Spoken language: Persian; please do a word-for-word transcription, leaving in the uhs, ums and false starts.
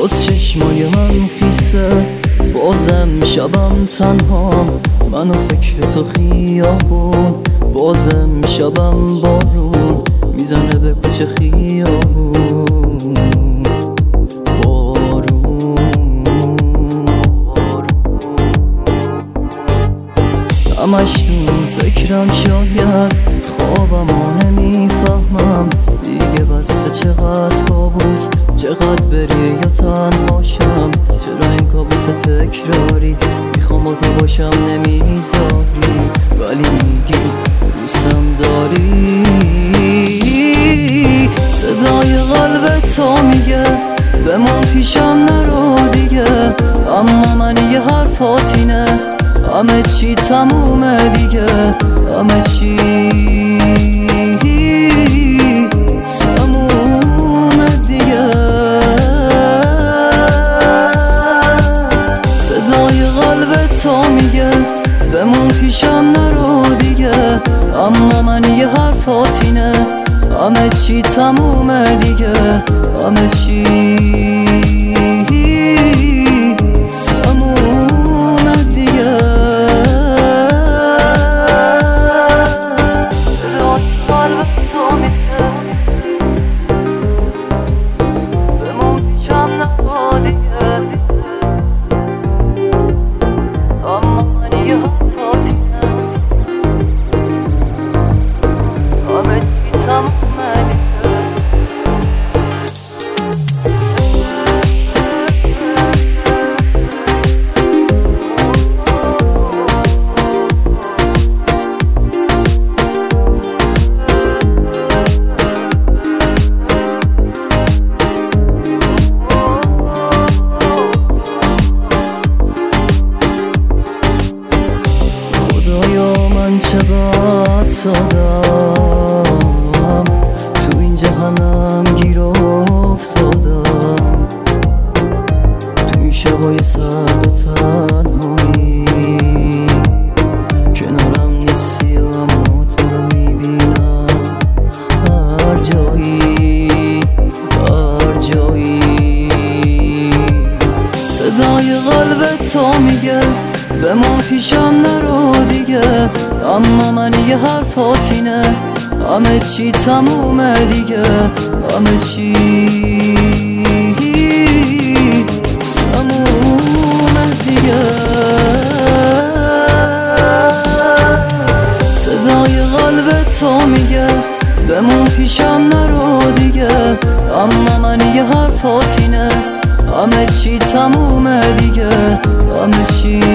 باز چشمای من خیسه، بازم شبم تنها، من و فکر تو خیابون، بازم شبم بارون میزنه به کوچه خیابون. بارون همش دون فکرم، شاید خوابمو نمیفهمم دیگه، بسته چقدر تابوس، چقدر بری یا تنهاشم، چرا این کابوس تکراری، میخوام با تو باشم نمیذاری، ولی میگی دوستم داری. صدای قلب تو میگه بمون پیشم نرو دیگه، اما من یه حرفات اینه، همه چی تمومه دیگه، همه چی تمومه دیگه. صدای قلب تو میگه بمون پیشم نرو دیگه، اما من یه حرفات اینه، همه چی تمومه دیگه، همه چی تمومه دیگه. قلب تو میگه بمون پیشم نرو دیگه، اما من یه حرفات اینه، همه چی تمومه دیگه. من چقدر سادم، تو این جهنم گیر افتادم، تو این شبای سرد و تنهایی، کنارم نیستی اما تو رو میبینم هر جایی، هر جایی. صدای قلب تو میگه بمون پیشم نرو دیگه، اما من یه حرفات اینه، همه چی تمومه دیگه، همه چی تمومه دیگه. صدای قلب تو میگه بمون پیشم نرو دیگه، اما من یه حرفات اینه، همه چی تمومه دیگه، همه چی